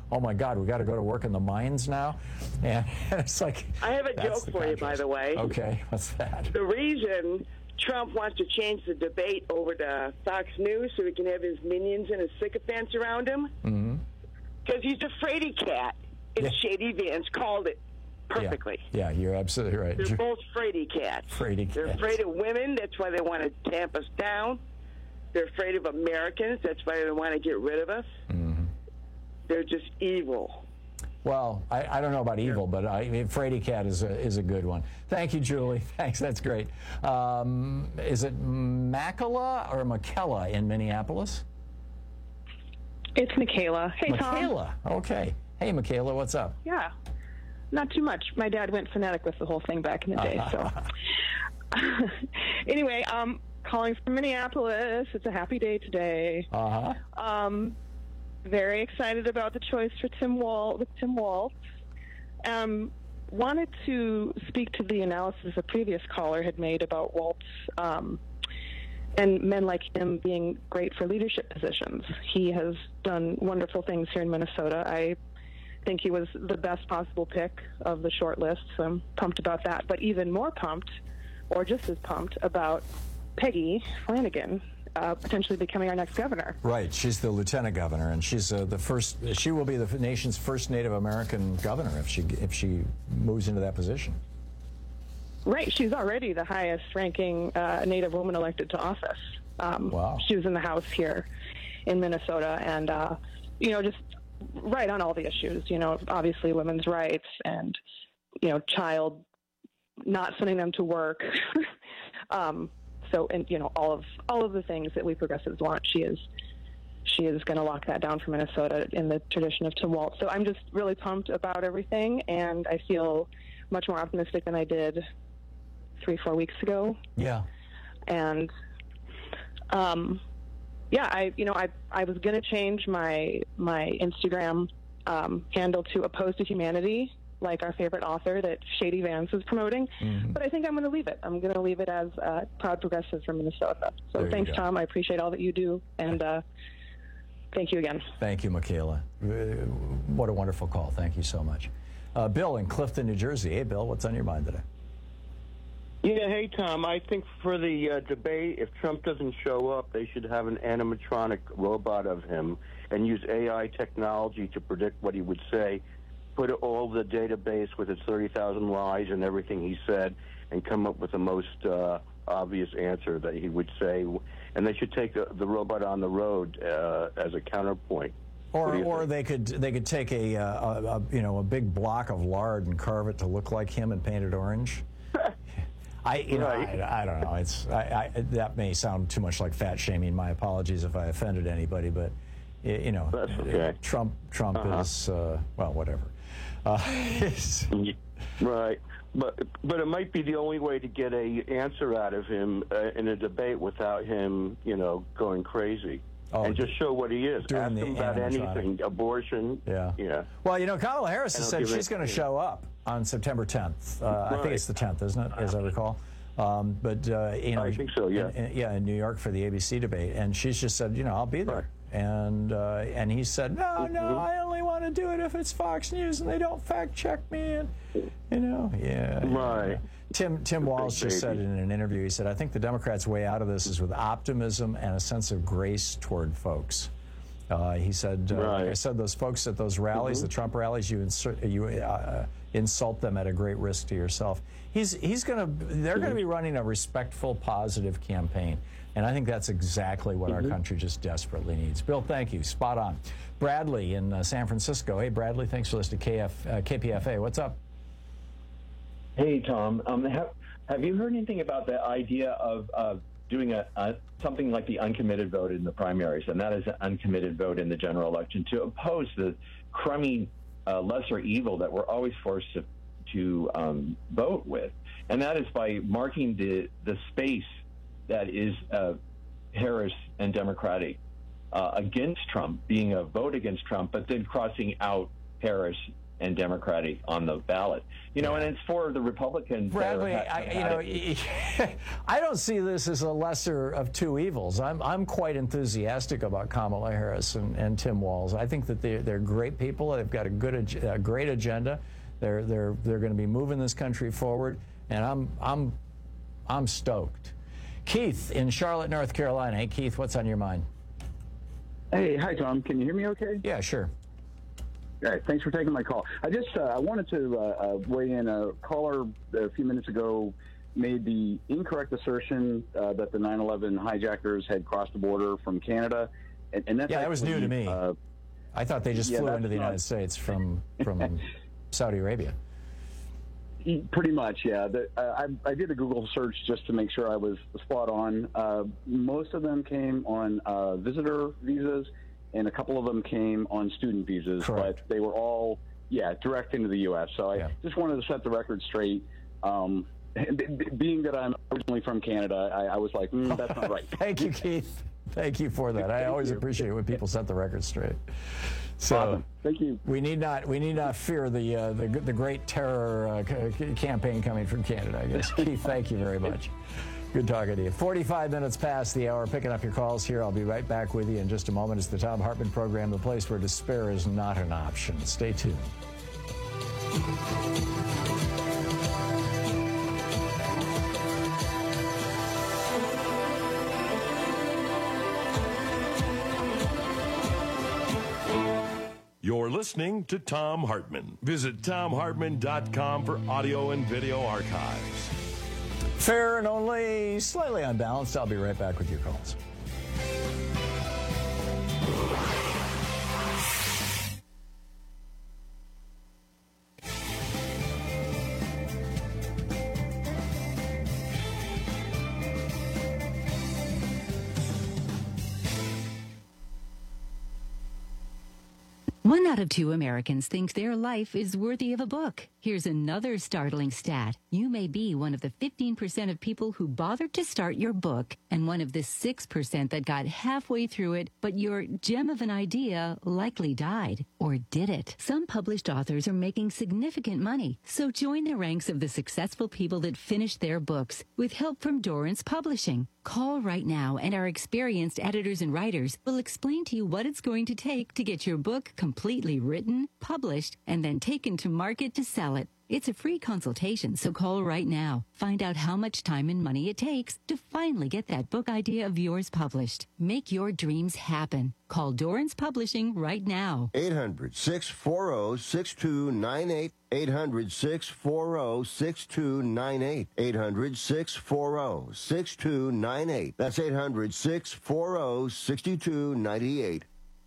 oh my God, we got to go to work in the mines now. And it's like, I have a joke for you, by the way. Okay, what's that? The reason Trump wants to change the debate over to Fox News so he can have his minions and his sycophants around him, because he's a fraidy cat. And Shady Vance called it perfectly. Yeah, you're absolutely right. They're both fraidy cats. They're afraid of women. That's why they want to tamp us down. They're afraid of Americans. That's why they want to get rid of us. They're just evil. Well, I don't know about evil, but fraidy cat is a good one. Thank you, Julie. Thanks. That's great. Is it Makela or Makela in Minneapolis? It's Michaela. Hey, Tom. Michaela. Okay. Hey, Michaela, what's up? Yeah. Not too much. My dad went phonetic with the whole thing back in the day, so. Anyway, calling from Minneapolis. It's a happy day today. Very excited about the choice for Tim Walz. Wanted to speak to the analysis a previous caller had made about Walz and men like him being great for leadership positions. He has done wonderful things here in Minnesota. I think he was the best possible pick of the short list, so I'm pumped about that. But even more pumped, or just as pumped, about Peggy Flanagan potentially becoming our next governor. Right, she's the lieutenant governor, and she's the first. She will be the nation's first Native American governor if she moves into that position. Right, she's already the highest-ranking Native woman elected to office. Wow. She was in the House here in Minnesota, and just right on all the issues. Obviously women's rights and child not sending them to work. All of the things that we progressives want, she is going to lock that down for Minnesota in the tradition of Tim Walz. So I'm just really pumped about everything, and I feel much more optimistic than I did 3-4 weeks ago. Yeah. And I was going to change my Instagram handle to Opposed to Humanity, like our favorite author that Shady Vance is promoting. But I think I'm going to leave it. I'm going to leave it as Proud Progressive from Minnesota. So thanks, Tom. I appreciate all that you do. And thank you again. Thank you, Michaela. What a wonderful call. Thank you so much. Bill in Clifton, New Jersey. Hey, Bill, what's on your mind today? Yeah, hey, Tom. I think for the debate, if Trump doesn't show up, they should have an animatronic robot of him and use AI technology to predict what he would say, put all the database with its 30,000 lies and everything he said, and come up with the most obvious answer that he would say. And they should take the robot on the road as a counterpoint. Or they could take a big block of lard and carve it to look like him and paint it orange. I don't know. That may sound too much like fat shaming. My apologies if I offended anybody, but that's okay. Trump is well, whatever. Right, but it might be the only way to get a answer out of him in a debate without him, going crazy. And just show what he is. Ask him about anything, abortion. Yeah. Well, Kamala Harris has said she's going to show up on September 10th. I think it's the 10th, isn't it, as I recall? I think so, yeah. In New York for the ABC debate. And she's just said, I'll be there. Right. And he said, no, I only want to do it if it's Fox News and they don't fact check me. And, Right. Tim Walz just said in an interview, he said, I think the Democrats' way out of this is with optimism and a sense of grace toward folks. He said, like I said, those folks at those rallies, the Trump rallies, you insult them at a great risk to yourself. They're going to be running a respectful, positive campaign. And I think that's exactly what our country just desperately needs. Bill, thank you. Spot on. Bradley in San Francisco. Hey, Bradley, thanks for listening to KPFA. What's up? Hey, Tom. Have you heard anything about the idea of doing something like the uncommitted vote in the primaries, and that is an uncommitted vote in the general election to oppose the crummy lesser evil that we're always forced to vote with, and that is by marking the space that is Harris and Democratic against Trump, being a vote against Trump, but then crossing out Harris and Democratic on the ballot. And it's for the Republicans. Bradley, I don't see this as a lesser of two evils. I'm quite enthusiastic about Kamala Harris and Tim Walz. I think that they're great people. They've got a great agenda. They're going to be moving this country forward, and I'm stoked. Keith in Charlotte, North Carolina. Hey, Keith, what's on your mind? Hey, hi, Tom. Can you hear me okay? Yeah, sure. All right, thanks for taking my call. I wanted to weigh in. A caller a few minutes ago made the incorrect assertion that the 9/11 hijackers had crossed the border from Canada, and that's that was new to me. I thought they just flew into the United States from Saudi Arabia. Pretty much, yeah. I did a Google search just to make sure I was spot on. Most of them came on visitor visas, and a couple of them came on student visas. Correct. But they were all, direct into the U.S. So I just wanted to set the record straight. Being that I'm originally from Canada, I was like, that's not right. Thank you, Keith. Thank you for that. I always appreciate it when people set the record straight. So awesome. Thank you. We need not fear the great terror campaign coming from Canada, I guess. Keith, thank you very much. Good talking to you. 45 minutes past the hour, picking up your calls here. I'll be right back with you in just a moment. It's the Thom Hartmann Program, the place where despair is not an option. Stay tuned. You're listening to Thom Hartmann. Visit ThomHartmann.com for audio and video archives. Fair and only slightly unbalanced. I'll be right back with your calls. One out of two Americans think their life is worthy of a book. Here's another startling stat. You may be one of the 15% of people who bothered to start your book and one of the 6% that got halfway through it, but your gem of an idea likely died. Or did it? Some published authors are making significant money, so join the ranks of the successful people that finished their books with help from Dorrance Publishing. Call right now and our experienced editors and writers will explain to you what it's going to take to get your book completely written, published, and then taken to market to sell it. It's a free consultation, so call right now. Find out how much time and money it takes to finally get that book idea of yours published. Make your dreams happen. Call Dorrance Publishing right now. 800-640-6298. 800-640-6298. 800-640-6298. That's 800-640-6298.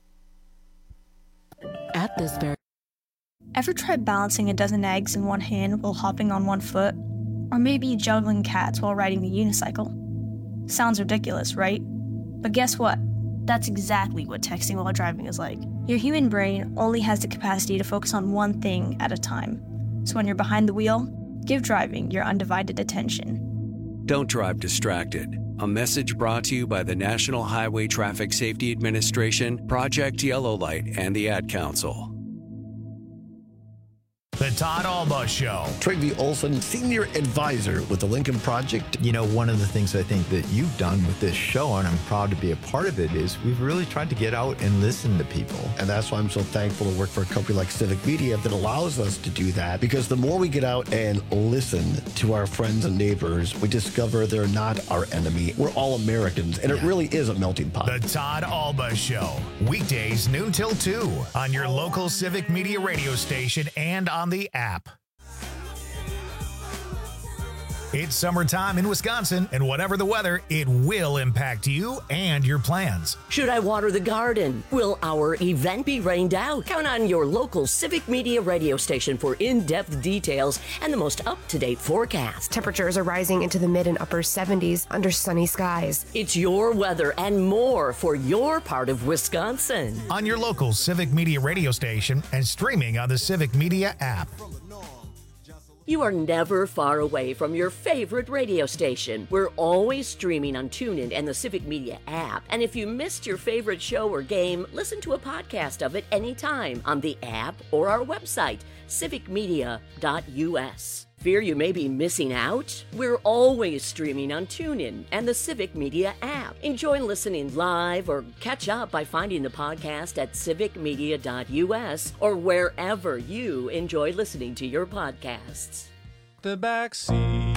At this very... Ever tried balancing a dozen eggs in one hand while hopping on one foot? Or maybe juggling cats while riding a unicycle? Sounds ridiculous, right? But guess what? That's exactly what texting while driving is like. Your human brain only has the capacity to focus on one thing at a time. So when you're behind the wheel, give driving your undivided attention. Don't drive distracted. A message brought to you by the National Highway Traffic Safety Administration, Project Yellow Light, and the Ad Council. The Todd Alba Show. Trygve Olson, Senior Advisor with the Lincoln Project. You know, one of the things I think that you've done with this show, and I'm proud to be a part of it, is we've really tried to get out and listen to people. And that's why I'm so thankful to work for a company like Civic Media that allows us to do that. Because the more we get out and listen to our friends and neighbors, we discover they're not our enemy. We're all Americans, and it really is a melting pot. The Todd Alba Show. Weekdays noon till 2 on your local Civic Media radio station and on the app. It's summertime in Wisconsin, and whatever the weather, it will impact you and your plans. Should I water the garden? Will our event be rained out? Count on your local Civic Media radio station for in-depth details and the most up-to-date forecast. Temperatures are rising into the mid and upper 70s under sunny skies. It's your weather and more for your part of Wisconsin. On your local Civic Media radio station and streaming on the Civic Media app. You are never far away from your favorite radio station. We're always streaming on TuneIn and the Civic Media app. And if you missed your favorite show or game, listen to a podcast of it anytime on the app or our website, civicmedia.us. Fear you may be missing out? We're always streaming on TuneIn and the Civic Media app. Enjoy listening live or catch up by finding the podcast at civicmedia.us or wherever you enjoy listening to your podcasts. The back seat.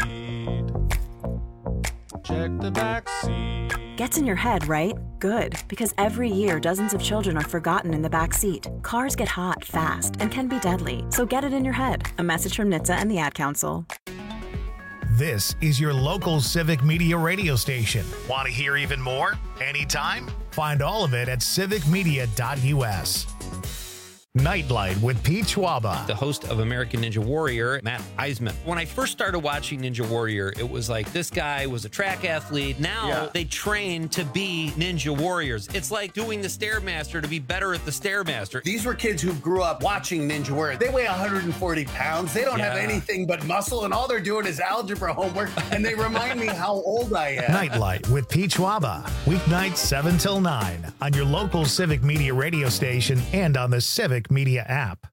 Check the back seat. Gets in your head, right? Good, because every year dozens of children are forgotten in the back seat. Cars get hot fast and can be deadly, so get it in your head. A message from NHTSA and the Ad Council. This is your local Civic Media radio station. Want to hear even more? Anytime? Find all of it at civicmedia.us. Nightlight with Pete Schwaba. The host of American Ninja Warrior, Matt Eisman. When I first started watching Ninja Warrior, it was like this guy was a track athlete. Now they train to be Ninja Warriors. It's like doing the Stairmaster to be better at the Stairmaster. These were kids who grew up watching Ninja Warrior. They weigh 140 pounds. They don't have anything but muscle, and all they're doing is algebra homework, and they remind me how old I am. Nightlight with Pete Schwaba. Weeknights 7 till 9 on your local Civic Media radio station and on the Civic Media app.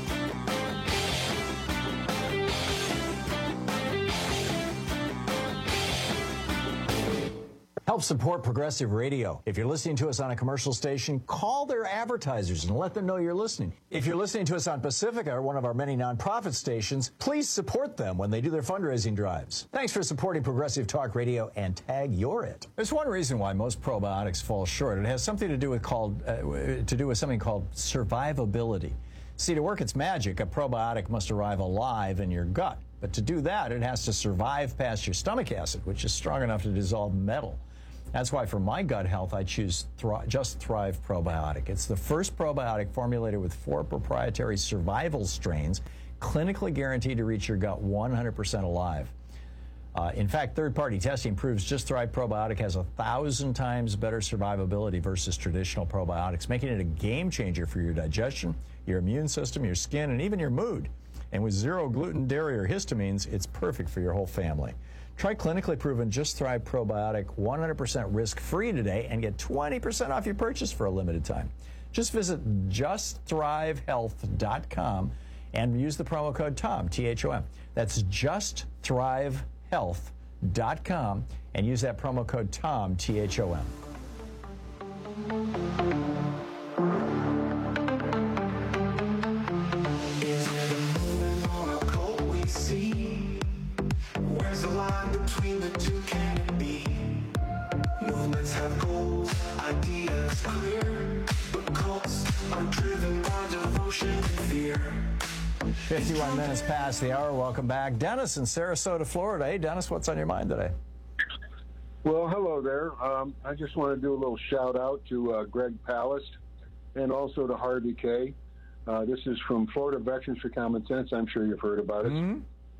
Help support progressive radio. If you're listening to us on a commercial station, call their advertisers and let them know you're listening. If you're listening to us on Pacifica, or one of our many nonprofit stations, please support them when they do their fundraising drives. Thanks for supporting progressive talk radio, and tag you're it. There's one reason why most probiotics fall short. It has something to do with something called survivability. See, to work its magic, a probiotic must arrive alive in your gut. But to do that, it has to survive past your stomach acid, which is strong enough to dissolve metal. That's why for my gut health, I choose Just Thrive Probiotic. It's the first probiotic formulated with 4 proprietary survival strains, clinically guaranteed to reach your gut 100% alive. In fact, third-party testing proves Just Thrive Probiotic has 1,000 times better survivability versus traditional probiotics, making it a game changer for your digestion, your immune system, your skin, and even your mood. And with 0 gluten, dairy, or histamines, it's perfect for your whole family. Try clinically proven Just Thrive Probiotic 100% risk-free today and get 20% off your purchase for a limited time. Just visit justthrivehealth.com and use the promo code TOM, T-H-O-M. That's justthrivehealth.com and use that promo code TOM, T-H-O-M. Where's the line between the two? Can it be? Movements have goals, ideas clear, but cults are driven by devotion and fear. 51 minutes past the hour. Welcome back. Dennis in Sarasota, Florida. Hey, Dennis, what's on your mind today? Well, hello there. I just want to do a little shout out to Greg Palast and also to Harvey K. This is from Florida Veterans for Common Sense. I'm sure you've heard about it. Mm-hmm.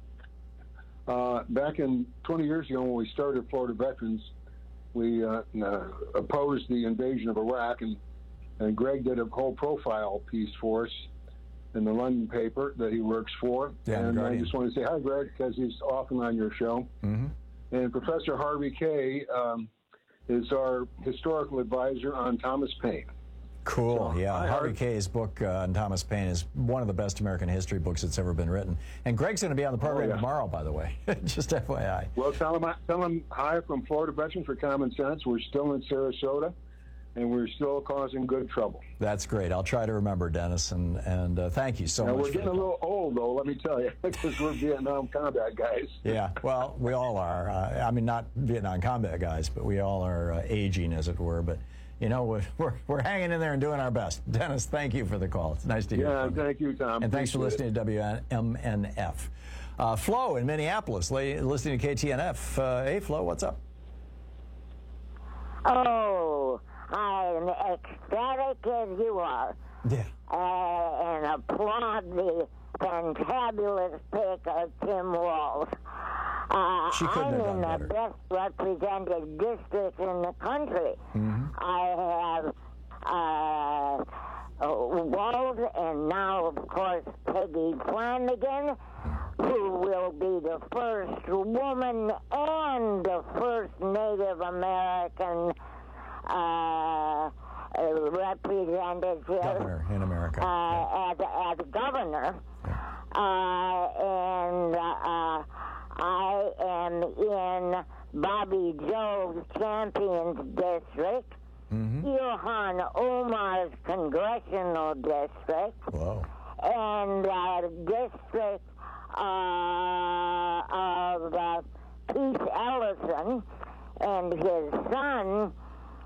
Back in 20 years ago when we started Florida Veterans, we opposed the invasion of Iraq, and Greg did a whole profile piece for us in the London paper that he works for. Yeah, and I just want to say hi, Greg, because he's often on your show. Mm-hmm. And Professor Harvey K. Is our historical advisor on Thomas Paine. Cool, So, yeah. hi, Harvey K's book on Thomas Paine is one of the best American history books that's ever been written. And Greg's going to be on the program tomorrow, by the way. Just FYI. Well, tell him hi from Florida Veterans for Common Sense. We're still in Sarasota, and we're still causing good trouble. That's great. I'll try to remember, Dennis, and thank you so Now, much. we're getting a little old, though, let me tell you, because we're Vietnam combat guys. Yeah, well, we all are. I mean, not Vietnam combat guys, but we all are aging, as it were. But you know, we're hanging in there and doing our best. Dennis, thank you for the call. It's nice to hear from you. Thank you, Tom. And thanks for listening to WMNF. Flo in Minneapolis, listening to KTNF. Hey, Flo, what's up? Oh, I'm ecstatic as you are. Yeah. And applaud the fantabulous pick of Tim Walz. She couldn't have done I'm in the best represented district in the country. Mm-hmm. I have Walz and now, of course, Peggy Flanagan, who will be the first woman and the first Native American representative Governor in America. as governor. and I am in Bobby Joe's Champions District, Ilhan Omar's Congressional District, and District of Pete Ellison, and his son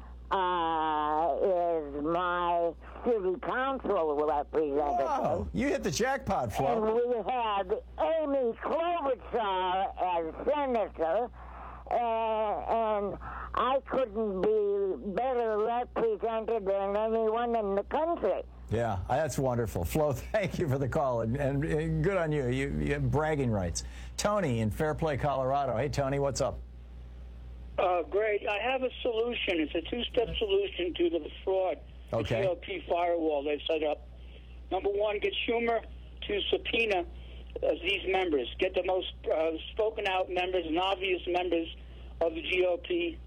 is my city council representative. Wow, you hit the jackpot, Flo. And we have Amy Klobuchar as senator, and I couldn't be better represented than anyone in the country. Yeah, that's wonderful. Flo, thank you for the call, and good on you. You have bragging rights. Tony in Fairplay, Colorado. Hey, Tony, what's up? Great. I have a solution. It's a two-step solution to the fraud. Okay. The GOP firewall they've set up. Number one, get Schumer to subpoena these members. Get the most spoken-out members and obvious members of the GOP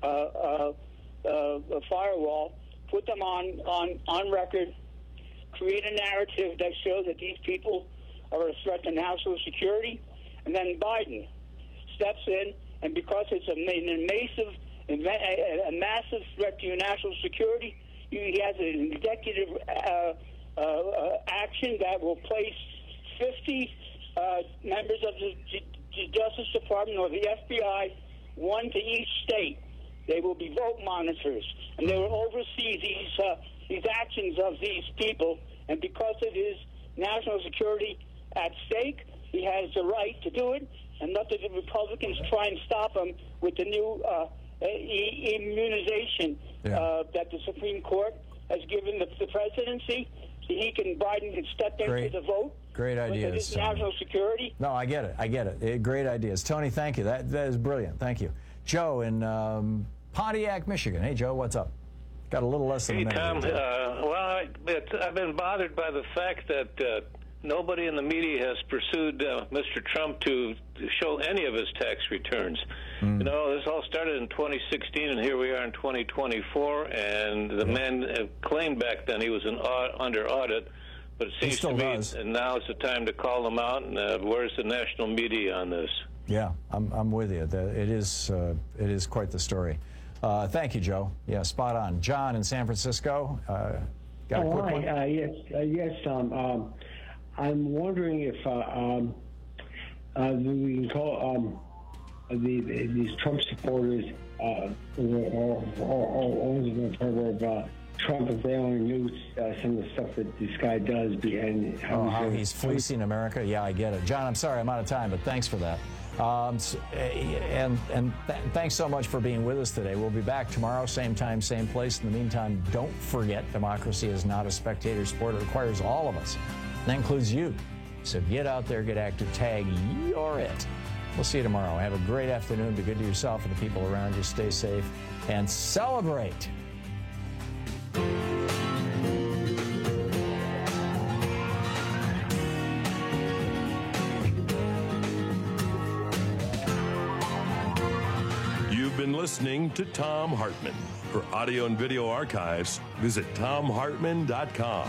firewall. Put them on record. Create a narrative that shows that these people are a threat to national security. And then Biden steps in, and because it's a massive threat to your national security, he has an executive action that will place 50 members of the Justice Department or the FBI, one to each state. They will be vote monitors, and they will oversee these actions of these people. And because it is national security at stake, he has the right to do it, and let the Republicans try and stop him with the new immunization that the Supreme Court has given the presidency. Biden can step into the vote. Great ideas. National security. No, I get it. Great ideas. Tony, thank you. That is brilliant. Thank you. Joe in Pontiac, Michigan. Hey, Joe, what's up? Got a little less than a minute. Hey, Tom. I've been bothered by the fact that nobody in the media has pursued Mr. Trump to show any of his tax returns. You know, this all started in 2016, and here we are in 2024, and the man claimed back then he was under audit, but it seems to me and now is the time to call him out, and where's the national media on this? Yeah, I'm with you. It is quite the story. Thank you, Joe. Yeah, spot on. John in San Francisco. Got a quick one? Yes, Tom. I'm wondering if we can call these Trump supporters or in favor of Trump if they only knew some of the stuff that this guy does and how he's fleecing America. Yeah, I get it. John, I'm sorry I'm out of time, but thanks for that. Thanks so much for being with us today. We'll be back tomorrow, same time, same place. In the meantime, don't forget, democracy is not a spectator sport. It requires all of us. And that includes you. So get out there, get active, tag, you're it. We'll see you tomorrow. Have a great afternoon. Be good to yourself and the people around you. Stay safe and celebrate. You've been listening to Thom Hartmann. For audio and video archives, visit ThomHartmann.com.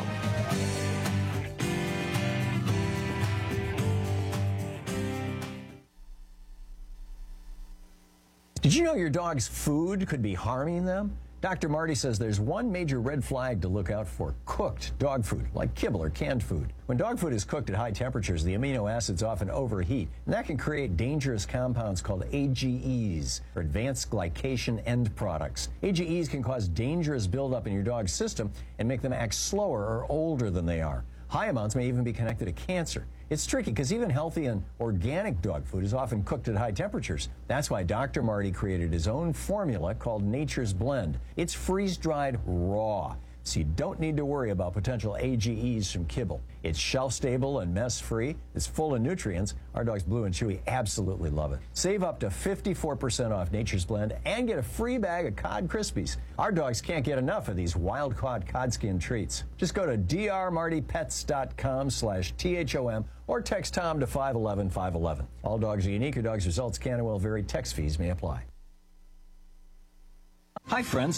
Did you know your dog's food could be harming them? Dr. Marty says there's one major red flag to look out for: cooked dog food, like kibble or canned food. When dog food is cooked at high temperatures, the amino acids often overheat, and that can create dangerous compounds called AGEs, or advanced glycation end products. AGEs can cause dangerous buildup in your dog's system and make them act slower or older than they are. High amounts may even be connected to cancer. It's tricky because even healthy and organic dog food is often cooked at high temperatures. That's why Dr. Marty created his own formula called Nature's Blend. It's freeze-dried raw, so you don't need to worry about potential AGEs from kibble. It's shelf-stable and mess-free. It's full of nutrients. Our dogs Blue and Chewy absolutely love it. Save up to 54% off Nature's Blend and get a free bag of Cod Krispies. Our dogs can't get enough of these wild-caught cod skin treats. Just go to drmartypets.com/THOM or text Tom to 511-511. All dogs are unique. Your dog's results can and will vary. Text fees may apply. Hi, friends.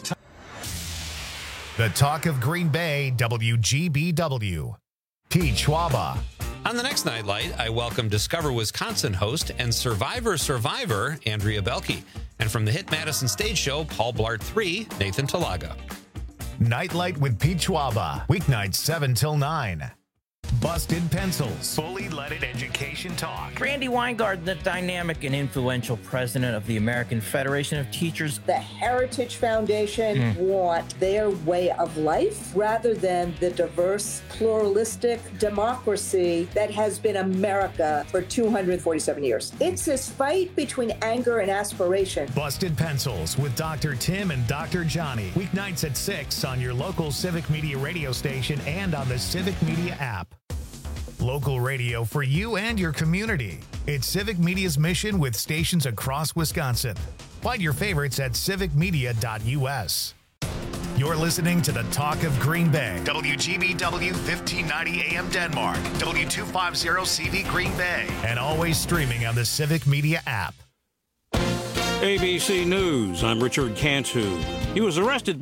The talk of Green Bay, WGBW. Pete Schwaba. On the next Nightlight, I welcome Discover Wisconsin host and Survivor, Andrea Belke. And from the hit Madison Stage Show, Paul Blart 3, Nathan Talaga. Nightlight with Pete Schwaba, weeknights 7 till 9. Busted Pencils, fully leaded education talk. Randy Weingarten, the dynamic and influential president of the American Federation of Teachers. The Heritage Foundation want their way of life rather than the diverse, pluralistic democracy that has been America for 247 years. It's this fight between anger and aspiration. Busted Pencils with Dr. Tim and Dr. Johnny. Weeknights at 6 on your local Civic Media radio station and on the Civic Media app. Local radio for you and your community. It's Civic Media's mission with stations across Wisconsin. Find your favorites at civicmedia.us. You're listening to the Talk of Green Bay. WGBW 1590 AM Denmark. W250CV Green Bay. And always streaming on the Civic Media app. ABC News, I'm Richard Cantu. He was arrested